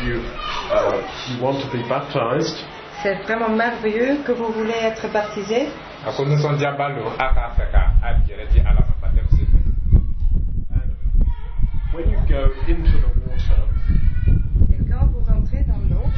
you want to be baptized. C'est vraiment merveilleux que vous voulez être baptisé. And when you go into the water, Et quand vous rentrez dans l'eau,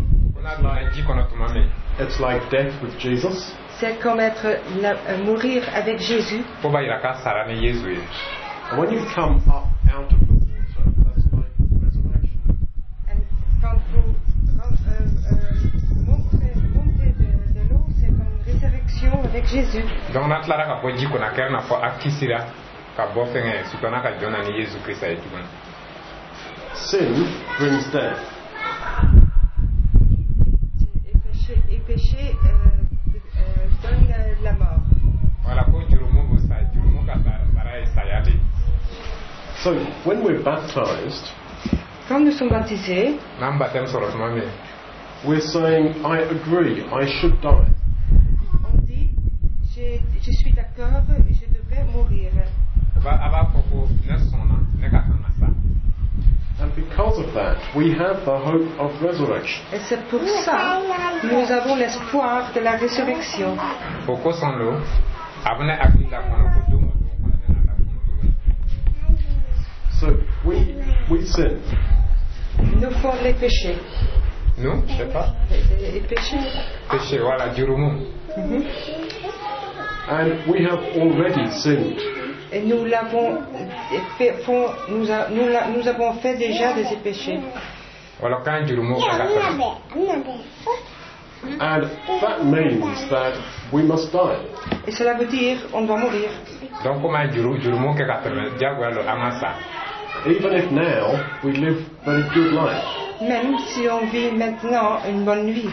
it's like death with Jesus. c'est comme mourir avec Jésus. And when you come up out of the water, that's like resurrection. Et quand vous montez de l'eau, c'est comme une résurrection avec Jésus. Sin brings death. Et péché donne la mort. So when we're baptized, Quand nous sommes baptisés, we're saying, I agree, I should die. on dit je suis d'accord, je devrais mourir. And because of that, we have the hope of resurrection. Et c'est pour ça que nous avons l'espoir de la résurrection. So we sin. Nous faisons les péchés. Non, je sais pas. Les péchés. Péché, voilà, jurumu. And we have already sinned. Et nous l'avons fait, nous avons fait déjà des péchés. And that means that we must die. Et cela veut dire on doit mourir. Even if now we live very good life. Même si on vit maintenant une bonne vie.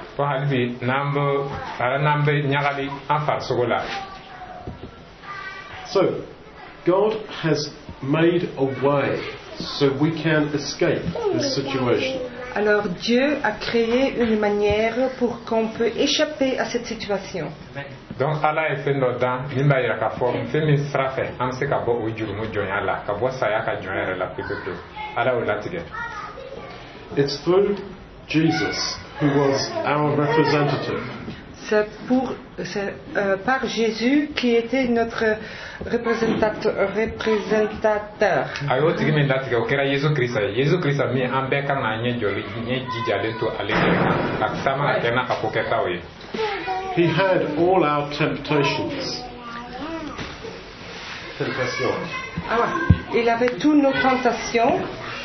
So, God has made a way so we can escape this situation. Alors Dieu a créé une manière pour qu'on peut échapper à cette situation. Donc Allah est fait notre dans nimba ira ka forme fait mi srafe am se ka bo o jurumu jonya la ka bo saya ka jonya la pepeto ala o latige. It's through Jesus who was our representative. C'est par Jésus qui était notre représentateur. Ayo tigi min latige o kera Yesu Krista Yesu Krista mi an be kan na nye joli nye jijale to ale ka sama kena ka poketa o. He had all our temptations. Il avait toutes nos tentations.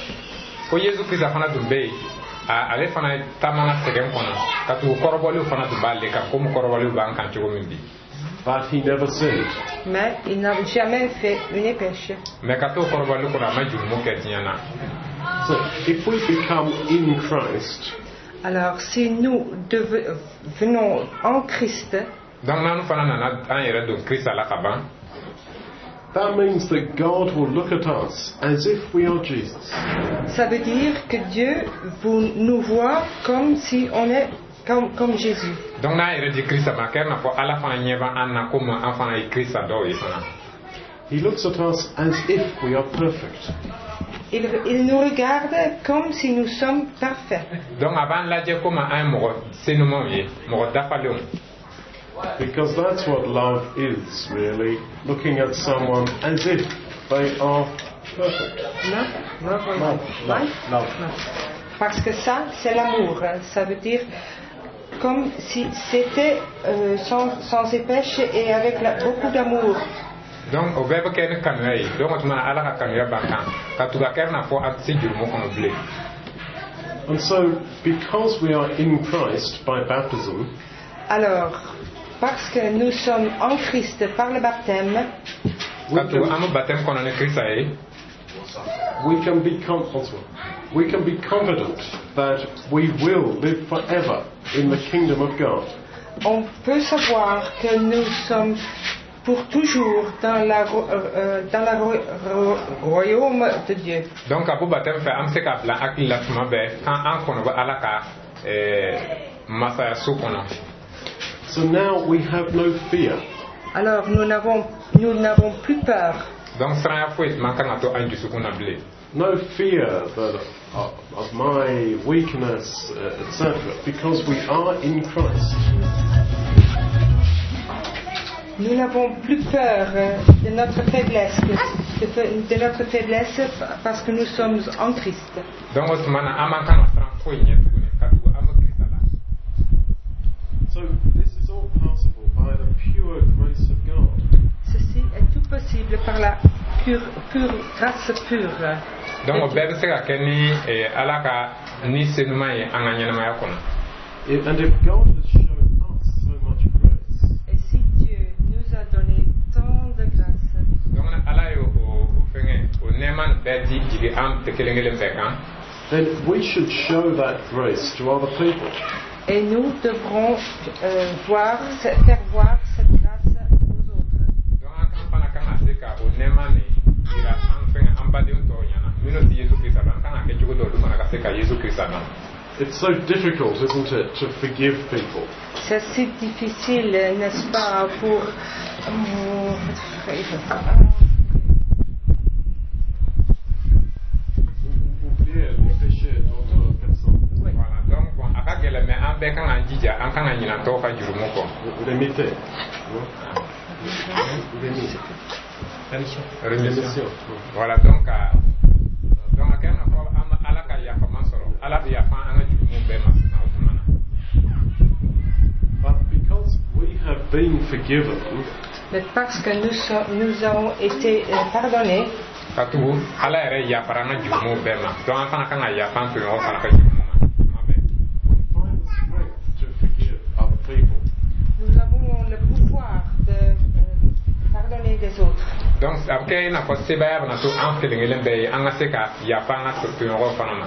Ale fana tamana segen kono katu korobolu fana dubale ka comme korobolu ban kan tigo mindi. But he never sinned. Mais il n'a jamais fait une péché. Mais katu korobolu kono ma jurumu ketiana. So if we become in Christ, alors si nous devenons en Christ, donc nanu fana nana an yere do Christ ala kaban. That means that God will look at us as if we are Jesus. Ça veut dire que Dieu nous voit comme si on est comme Jésus. Donc na ira di Christ ma kerna fo ala fana nyeba anna comme enfant e Christ do e fana. He looks at us as if we are perfect. Il nous regarde comme si nous sommes parfaits. Donc avant la je comme un mo senuma ye mo dafalon. Because that's what love is, really. Looking at someone as if they are perfect. Non. Parce que ça, c'est l'amour. Ça veut dire comme si c'était sans péché et avec beaucoup d'amour. Donc, au verbe qu'elle est canuée, donc on a la canuée bancan. Quand tu vas faire na fo atsi du mot qu'on oublie. And so, because we are in Christ by baptism. Alors, parce que nous sommes en Christ par le baptême, we can be confident that we will live forever in the kingdom of God. On peut savoir que nous sommes pour toujours dans le royaume de Dieu. Donc, à baptême fait amse ka plan akila tuma be kan an kono ba alaka masaya sukono. So now we have no fear. Alors nous n'avons plus peur. Donc sera foi manka to anju sukuna ble. No fear of my weakness, etc., because we are in Christ. Nous n'avons plus peur de notre faiblesse, parce que nous sommes en Christ. Donc osmana amanka no sera foi nyetugune katu amakristo la. So this is all possible by the pure grace of God. Ceci est tout possible par la grâce pure. Donc bebe se ka keni alaka ni senuma ye anganyana ya kono. And if God has shown us so much grace, et si Dieu nous a donné tant de grâce, donc ala yo o fenge o neman bedi jige am te kelengele bekan, then we should show that grace to other people. Et nous devrons faire voir cette grâce aux autres. Donc en pana kana se ka o nemane ira am fenge am badi to yana mino ti Yesu Christ dan kana ke jugo do mana ka se ka Yesu Christ dan. It's so difficult, isn't it, to forgive people? C'est si difficile, n'est-ce pas, pour oublier les péchés d'autres personnes. Oui. Voilà, donc bon, aka gele me am be kana jija an kana nyina to ka jurumo ko. L'imiter. Remission. Voilà, donc akena ko am alaka ya famasoro. Ala ya fa an jurumo be masna usmana. But because we have been forgiven, mais parce que nous avons été pardonnés, katubu ala ere ya parana jurumo be ma. Donc an kana kana ya fa to yo kana ka jurumo ma. we find the strength to forgive other people. nous avons le pouvoir de pardonner des autres. Donc après na ko seba na to an kelengele be an aseka ya fa na to yo fana ma.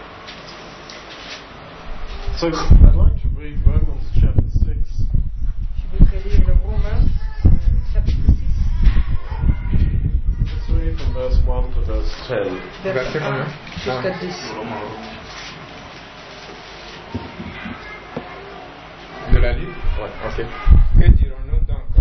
So I'd like to read Romans chapter 6. Je voudrais lire le Romains chapitre 6. Let's read from verse 1 to verse 10. Verset 1 jusqu'à 10. De la lire? Ouais, ok. Que dirons-nous donc?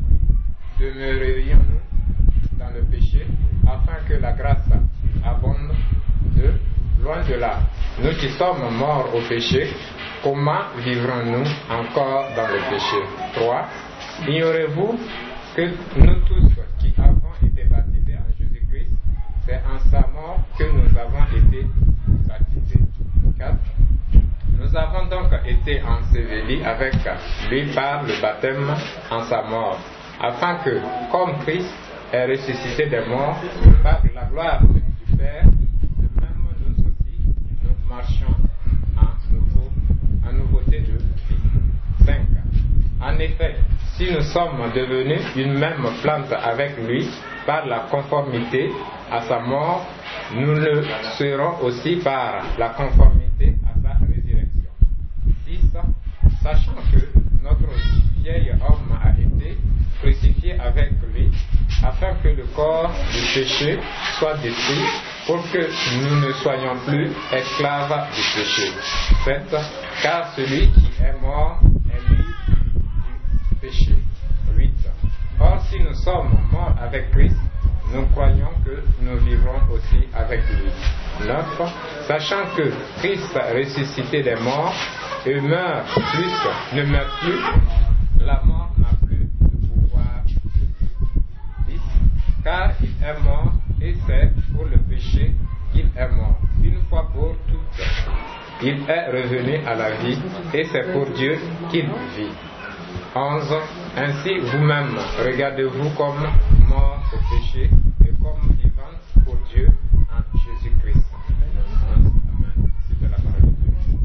Demeurerions-nous dans le péché afin que la grâce abonde? Loin de là. Nous qui sommes morts au péché, comment vivrons-nous encore dans le péché? 3. Ignorez-vous que nous tous qui avons été baptisés en Jésus-Christ, c'est en sa mort que nous avons été baptisés. 4. Nous avons donc été ensevelis avec lui par le baptême en sa mort, afin que, comme Christ est ressuscité des morts par la gloire du Père, de même nous aussi, nous marchions en nouveauté de vie. 5. En effet, si nous sommes devenus une même plante avec lui par la conformité à sa mort, nous le serons aussi par la conformité à sa résurrection. 6. Sachant que notre vieil homme a été crucifié avec lui, afin que le corps du péché soit détruit, pour que nous ne soyons plus esclaves du péché. 7. Car celui qui est mort est libre du péché. 8. Or, si nous sommes morts avec Christ, nous croyons que nous vivrons aussi avec lui. 9. Sachant que Christ ressuscité des morts et ne meurt plus, la mort n'a plus de pouvoir sur lui. 10. Car il est mort et c'est pour le péché qu'il est mort, une fois pour toutes. Il est revenu à la vie et c'est pour Dieu qu'il vit. 11. Ainsi vous-même, regardez-vous comme mort au péché et comme vivant pour Dieu en Jésus-Christ. Amen. C'était la parole de Dieu.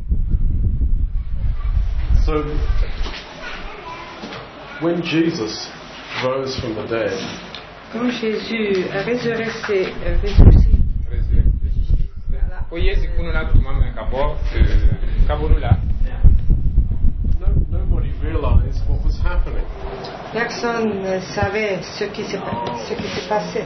So, when Jesus rose from the dead, Quand Jésus a ressuscité, nobody realized what was happening. personne ne savait ce qui s'est passé.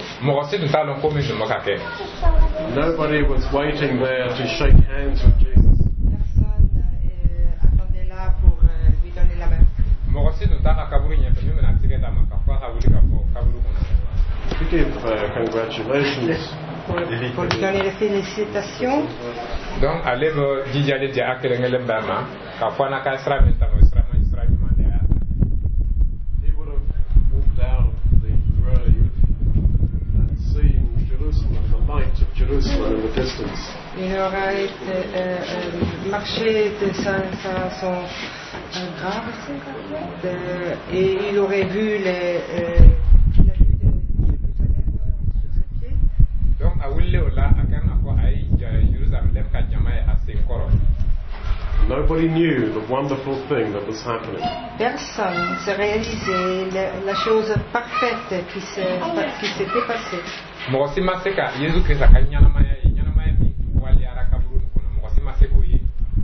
Nobody was waiting there to shake hands with Jesus. Personne attendait là pour lui donner la main. to give congratulations. Pour lui donner les félicitations. Donc, allez vous dire à quelqu'un de l'Embama, qu'à fois n'a qu'à sera maintenant, sera there. He would have walked out of the grave and seen Jerusalem, the light of Jerusalem in the distance. Il aura marché de son grave et il aurait vu la vue de Jérusalem sur ses pieds. Donc, à Willeola, à Kanako, à Jérusalem, qu'à Jamaï, à Senkoro. Nobody knew the wonderful thing that was happening. Personne ne s'est réalisé la chose parfaite qui s'était passée. Mokosima seka Yesu Christ akanyana maya bi wali araka burun kono mokosima seko ye.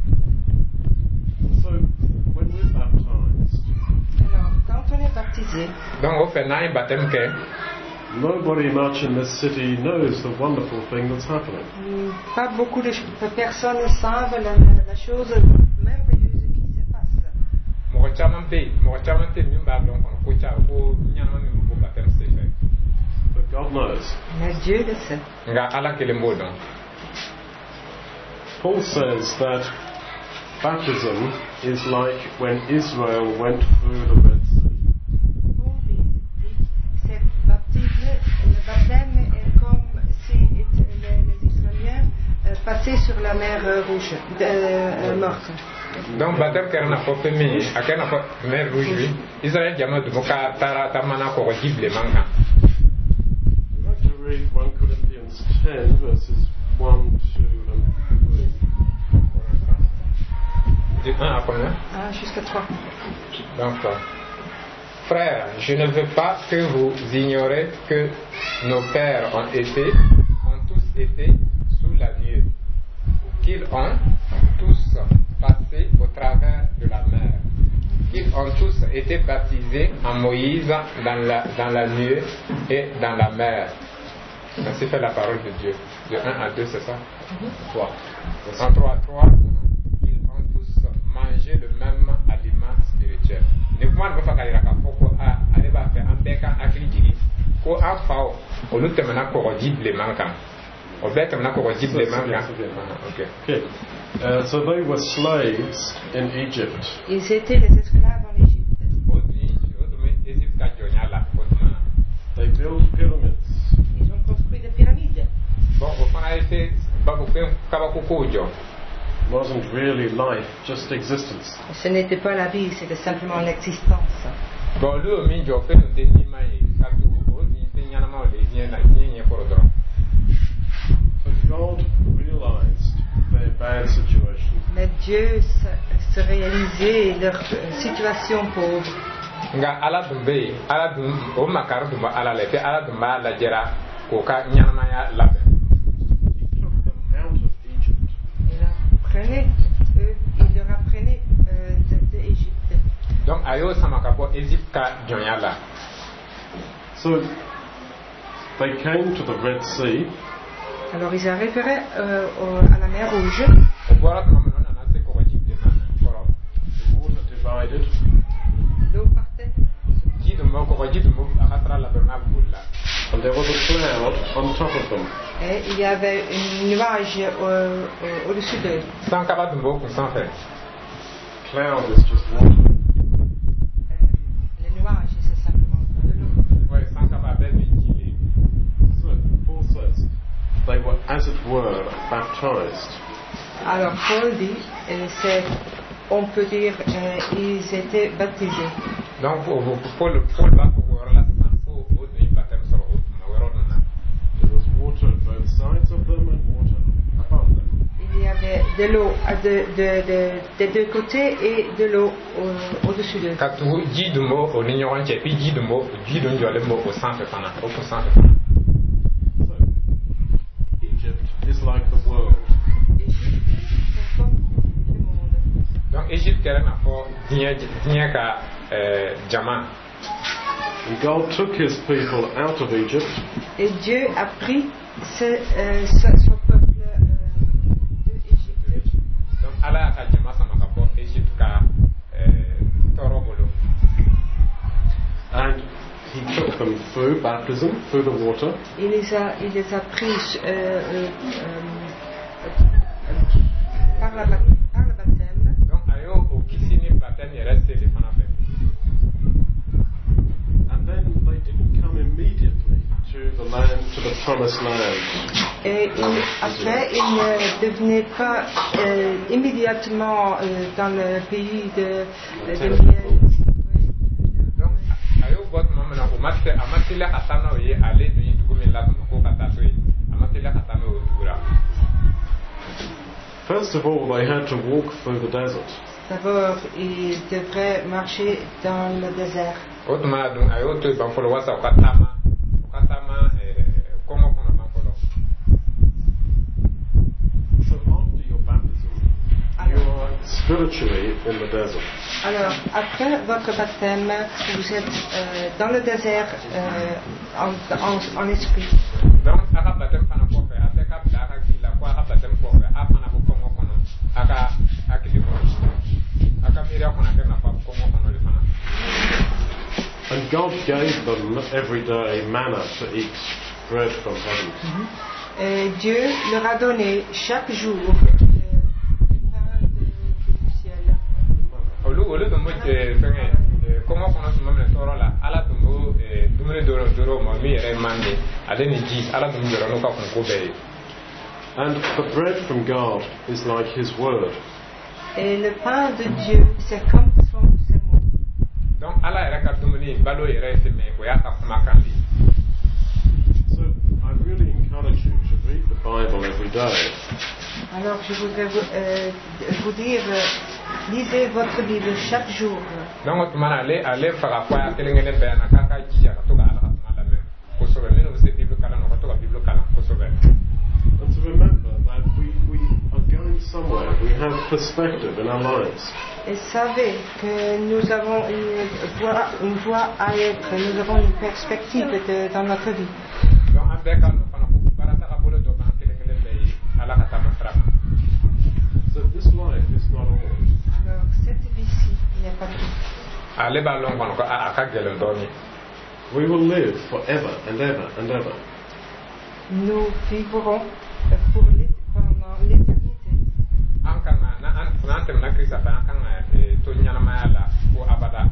So when we're baptized, Alors quand on est baptisé, donc au fait na baptême ke nobody much in this city knows the wonderful thing that's happening. Pas beaucoup de personnes savent la chose merveilleuse qui se passe. Mokochaman te mimba donc ko cha ko nyana mi mo baptême c'est fait. But God knows. Mais Dieu le sait. Nga ala kelembo donc. Paul says that baptism is like when Israel went through the Red Sea. Le baptême est comme si les Israéliens passaient sur la mer rouge, morte. Donc baptême qu'elle n'a pas fait mais à qu'elle n'a pas mer rouge oui. Israël diamant de moka tara tamana ko jible manka. I'd like to read 1 Corinthians 10 verses 1, 2 and 3. Du 1 à combien? Jusqu'à 3. Donc, frères, je ne veux pas que vous ignorez que nos pères ont tous été sous la nuée, qu'ils ont tous passé au travers de la mer, qu'ils ont tous été baptisés en Moïse dans la nuée et dans la mer. Ainsi fait la parole de Dieu. De 1 à 2, c'est ça? 3. En 3. Ils ont tous mangé le même aliment spirituel. Ne pouvons pas faire la foko à aller faire un bec à acrylique. Ko a fao, au lieu de mener pour les manquants. Au lieu de mener pour les manquants. Okay. So they were slaves in Egypt. Ils étaient les esclaves en Égypte. They built pyramids. Ils ont construit des pyramides. Bon, au fond, a été Wasn't really life, just existence. Ce n'était pas la vie, c'était simplement l'existence. Bon, lui, au milieu, on fait nos dénimailles. But God realized their bad situation. Mais Dieu se réalisait leur situation pauvre. Nga ala dumbe ala dum o makar dum ala le ala dum ala jera ko ka nyama ya labe. He took them out of Egypt. Il leur apprenait de Égypte. Donc ayo samaka po Égypte ka jonyala. So they came to the Red Sea. Alors ils arriveraient à la mer Rouge. O bora to mamano na se ko Égypte na bora. The water divided. L'eau partait. Jidumo ko jidumo akatra la berna bulla. And there was a cloud on top of them. Et il y avait un nuage au-dessus d'eux. Sans kabadumbo ko sans fait. Cloud is just water. Le nuage, c'est simplement de l'eau. Ouais, sans kababé vigilé. So Paul says they were, as it were, baptized. Alors Paul dit, on peut dire, ils étaient baptisés. Donc pour le baptême pour au baptême sur There was water at both sides of them and water above them. Il y avait de l'eau des deux côtés et de l'eau au-dessus d'eux. Katu jidumo o ni nyoran che pi jidumo jidun jole mo o sans fait pana o pour sans fait. So Egypt is like the world. Égypte, c'est comme le monde. Donc Égypte kera na fo dinya ka jama. And God took his people out of Egypt. Et Dieu a pris son peuple de Égypte. Donc ala ka jama sama ka fo Égypte ka torobolo. And he took them through baptism, through the water. Il les a pris par le baptême. Donc ayo o kisini baptême il reste les fana fait. And then they didn't come immediately to the land, to the promised land. Et après, ils ne devenaient pas immédiatement dans le pays de miel. Donc ayo bot mamana o matte amatila katana oye ale ni dugumi la ko katato yi amatila katana o dugura. First of all, they had to walk through the desert. D'abord, ils devraient marcher dans le désert. Otuma donc ayo to banfolo wasa katama como kono banfolo. So after your baptism, you are spiritually in the desert. Alors, après votre baptême, vous êtes dans le désert en esprit. Donc, aka baptême fana ko fe ate ka bla ka ki la ko aka baptême ko fe afana ko kono aka akili ko aka mira kono ke na pa kono le fana. And God gave them every day manna to eat, bread from heaven. Et Dieu leur a donné chaque jour du pain du ciel. Olu dumbo fenge kono kono suma me toro la ala dumbo dumre doro mo mi ere mande ale ni ji ala dumbo doro no ka ko be. And the bread from God is like His word. Et le pain de Dieu, c'est comme ses mots. Donc ala ere ka dumuni balo ere se me ko ya ka kuma kandi. So I really encourage you to read the Bible every day. Alors je voudrais vous dire, lisez votre Bible chaque jour. Donc tu m'as allé faire à quoi kelengele be na kaka ji ya to ga ala ka la même ko so be no se Bible kala no to ga Bible kala ko so be. And to remember that we are going somewhere. We have perspective in our lives. Et savez que nous avons une voie à être, nous avons une perspective dans notre vie. Donc ambeka no fana ko barata ka bolo do ban kelengele be ala ka ta masra. So this life is not all. Alors cette vie-ci n'est pas tout. Ale ba long kono ko aka gelen do ni. We will live forever and ever and ever. Nous vivrons pendant l'éternité. Ankanga na antem na Krista fa ankanga to nyana mayala ko abada.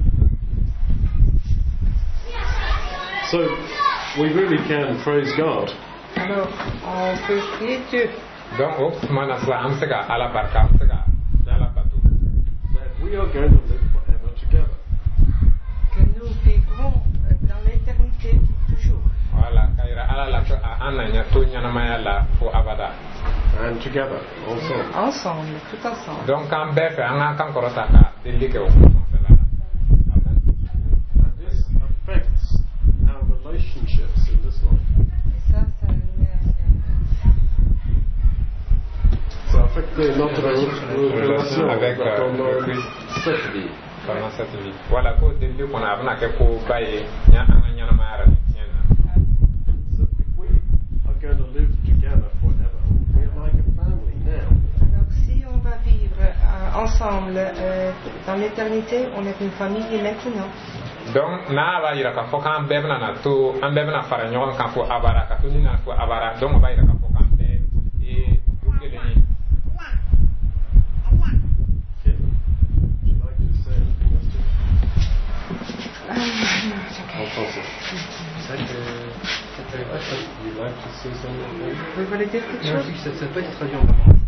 So we really can praise God. Alors on peut prier Dieu. Donc o mana sa amsega ala barka amsega ala batu. That we are going to live forever together. Que nous vivrons dans l'éternité toujours. Voilà, kaira ala la to ananya to nyana mayala ko abada. And together also. Ensemble, tout ensemble. Donc quand befe anga kan korota ka delike o konselala. Amen. And this affects our relationships in this life. Et ça Ça affecte notre relation avec cette vie. Pendant cette vie. Voilà, ko delike qu'on a avna ke ko baye nya anga nyana mayara nyana. So if we are going to live together forever, we are like a family now. Alors si on va vivre ensemble dans l'éternité, on est une famille maintenant. Donc na ba yira ka fo kan bebna na to an bebna fara nyogon kan fo abara ka to ni na fo abara donc ba yira ka fo kan be e dukele ni. Kim, would you like to say anything else to En français. You'd like to say something? Vous voulez dire quelque chose? Oui, ça peut être traduit en allemand.